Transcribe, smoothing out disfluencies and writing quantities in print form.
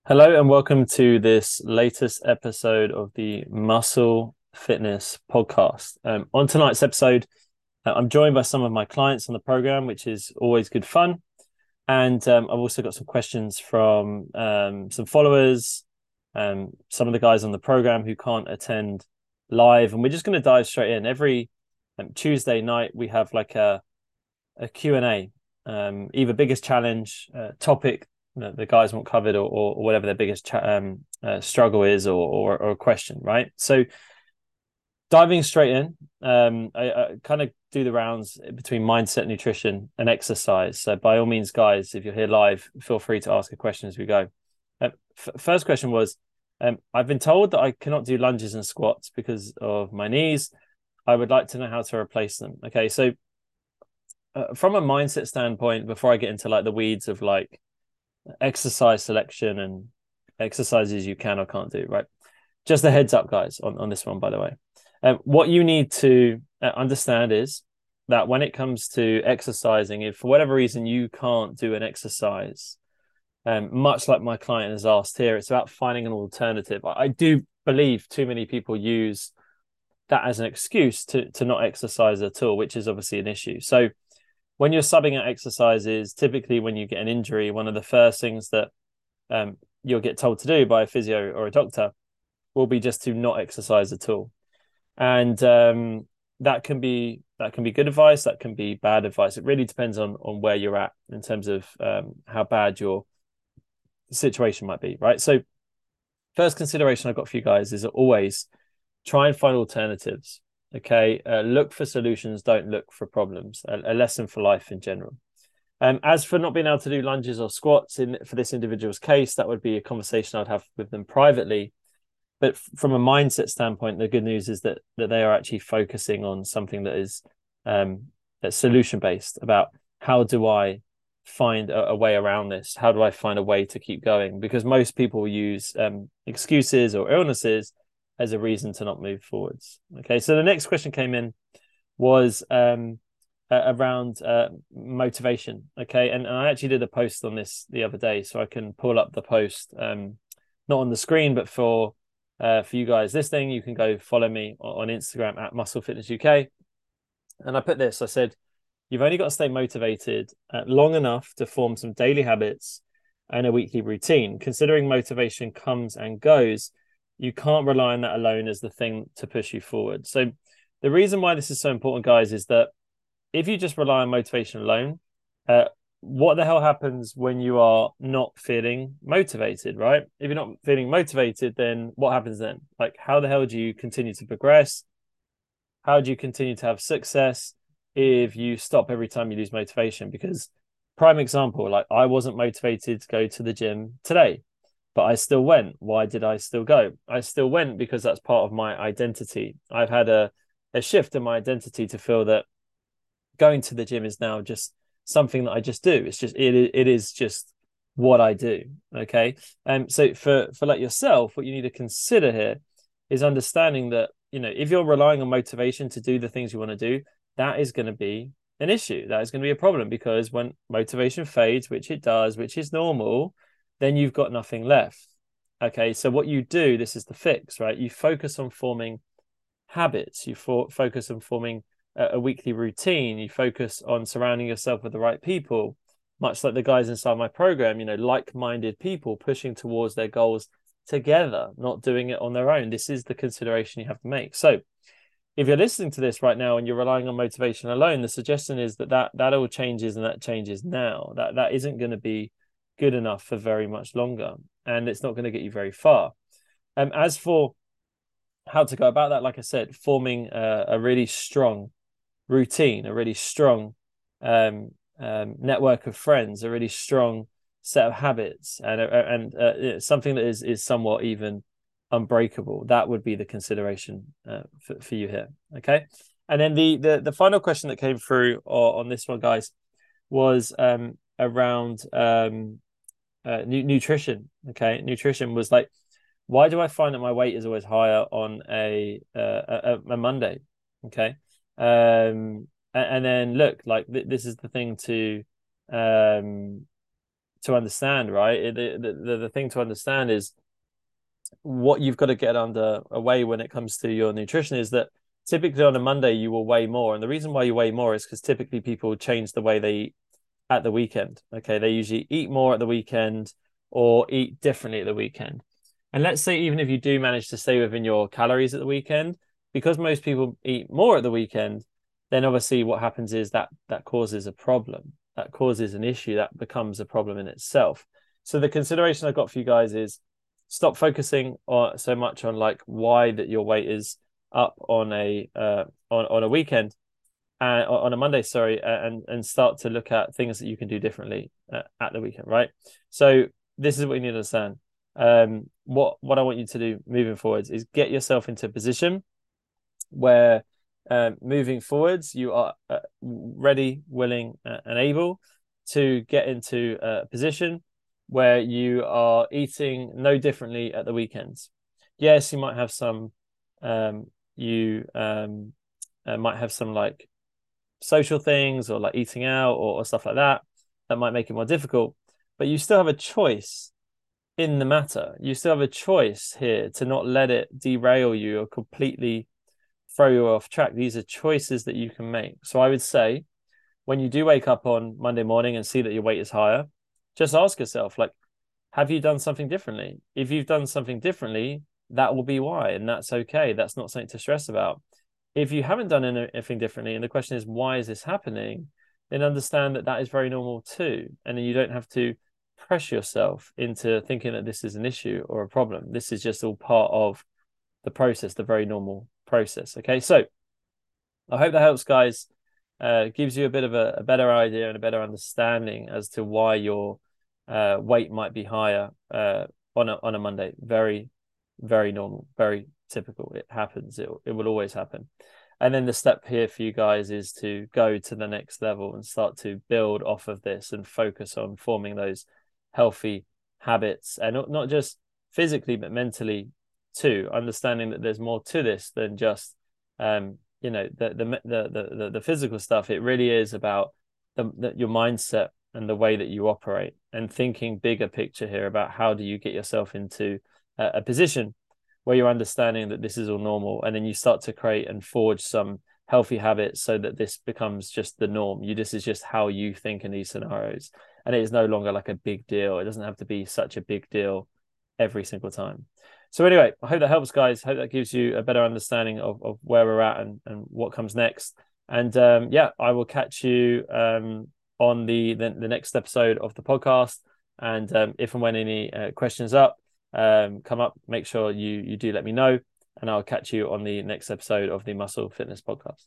Hello and welcome to this latest episode of the Muscle Fitness podcast. On tonight's episode, I'm joined by some of my clients on the program, which is always good fun. And I've also got some questions from some followers, some of the guys on the program who can't attend live. And we're just going to dive straight in. Every Tuesday night, we have like a Q&A, either biggest challenge, topic the guys want covered, or whatever their biggest struggle is, or a question, right? So diving straight in, I kind of do the rounds between mindset, nutrition, and exercise. So by all means, guys, if you're here live, feel free to ask a question as we go. First question was, I've been told that I cannot do lunges and squats because of my knees. I would like to know how to replace them. Okay, so from a mindset standpoint, before I get into like the weeds of like exercise selection and exercises you can or can't do, right? Just a heads up, guys, on this one, by the way. What you need to understand is that when it comes to exercising, if for whatever reason you can't do an exercise, much like my client has asked here, it's about finding an alternative. I do believe too many people use that as an excuse to not exercise at all, which is obviously an issue. So when you're subbing out exercises, typically when you get an injury, one of the first things that you'll get told to do by a physio or a doctor will be just to not exercise at all. And that can be good advice, that can be bad advice. It really depends on where you're at in terms of how bad your situation might be, right? So first consideration I've got for you guys is always try and find alternatives. Okay, look for solutions, don't look for problems. A lesson for life in general. As for not being able to do lunges or squats for this individual's case, that would be a conversation I'd have with them privately. But from a mindset standpoint, the good news is that they are actually focusing on something that is that's solution based, about how do I find a way around this? How do I find a way to keep going? Because most people use excuses or illnesses as a reason to not move forwards. Okay, so the next question came in was around motivation. Okay, and I actually did a post on this the other day, so I can pull up the post, not on the screen, but for you guys listening, you can go follow me on Instagram at Muscle Fitness UK. And I put this, I said, you've only got to stay motivated long enough to form some daily habits and a weekly routine. Considering motivation comes and goes, you can't rely on that alone as the thing to push you forward. So the reason why this is so important, guys, is that if you just rely on motivation alone, what the hell happens when you are not feeling motivated, right? If you're not feeling motivated, then what happens then? Like, how the hell do you continue to progress? How do you continue to have success if you stop every time you lose motivation? Because prime example, like I wasn't motivated to go to the gym today, but I still went. Why did I still go? I still went because that's part of my identity. I've had a shift in my identity to feel that going to the gym is now just something that I just do. It's just it is just what I do. Okay. So for like yourself, what you need to consider here is understanding that, you know, if you're relying on motivation to do the things you want to do, that is going to be an issue. That is going to be a problem, because when motivation fades, which it does, which is normal, then you've got nothing left. Okay. So what you do, this is the fix, right? You focus on forming habits, you focus on forming a weekly routine, you focus on surrounding yourself with the right people, much like the guys inside my program, you know, like-minded people pushing towards their goals together, not doing it on their own. This is the consideration you have to make. So if you're listening to this right now and you're relying on motivation alone, the suggestion is that all changes, and that changes now. That isn't going to be good enough for very much longer, and it's not going to get you very far. As for how to go about that, like I said, forming a really strong routine, a really strong network of friends, a really strong set of habits, and something that is somewhat even unbreakable. That would be the consideration for you here. Okay. And then the final question that came through on this one, guys, was around nutrition. Okay. Nutrition was like, why do I find that my weight is always higher on a Monday? Okay. And then look, like this is the thing um to understand, right? The thing to understand is what you've got to get under away when it comes to your nutrition is that typically on a Monday you will weigh more. And the reason why you weigh more is because typically people change the way they eat at the weekend. Okay. They usually eat more at the weekend or eat differently at the weekend. And let's say even if you do manage to stay within your calories at the weekend, because most people eat more at the weekend, then obviously what happens is that causes a problem. That causes an issue that becomes a problem in itself. So the consideration I've got for you guys is stop focusing on so much on like why that your weight is up on a weekend on a Monday, sorry, and start to look at things that you can do differently at the weekend, right? So this is what you need to understand. What I want you to do moving forwards is get yourself into a position where moving forwards you are ready, willing, and able to get into a position where you are eating no differently at the weekends. Yes, you might have some might have some like social things or like eating out or stuff like that might make it more difficult, but you still have a choice in the matter. You still have a choice here to not let it derail you or completely throw you off track. These are choices that you can make. So I would say when you do wake up on Monday morning and see that your weight is higher, just ask yourself, like, have you done something differently? If you've done something differently, that will be why, and that's okay. That's not something to stress about. If you haven't done anything differently, and the question is, why is this happening? Then understand that is very normal too. And then you don't have to pressure yourself into thinking that this is an issue or a problem. This is just all part of the process, the very normal process. Okay, so I hope that helps, guys. Gives you a bit of a better idea and a better understanding as to why your weight might be higher on a Monday. Very, very normal, very typical. It happens. It will always happen. And then the step here for you guys is to go to the next level and start to build off of this and focus on forming those healthy habits, and not just physically but mentally too. Understanding that there's more to this than just the physical stuff. It really is about your mindset and the way that you operate, and thinking bigger picture here about how do you get yourself into a position where you're understanding that this is all normal, and then you start to create and forge some healthy habits so that this becomes just the norm. This is just how you think in these scenarios, and it is no longer like a big deal. It doesn't have to be such a big deal every single time. So anyway, I hope that helps, guys. Hope that gives you a better understanding of where we're at and what comes next. And I will catch you on the next episode of the podcast. And if and when any questions come up, make sure you do let me know, and I'll catch you on the next episode of the Muscle Fitness Podcast.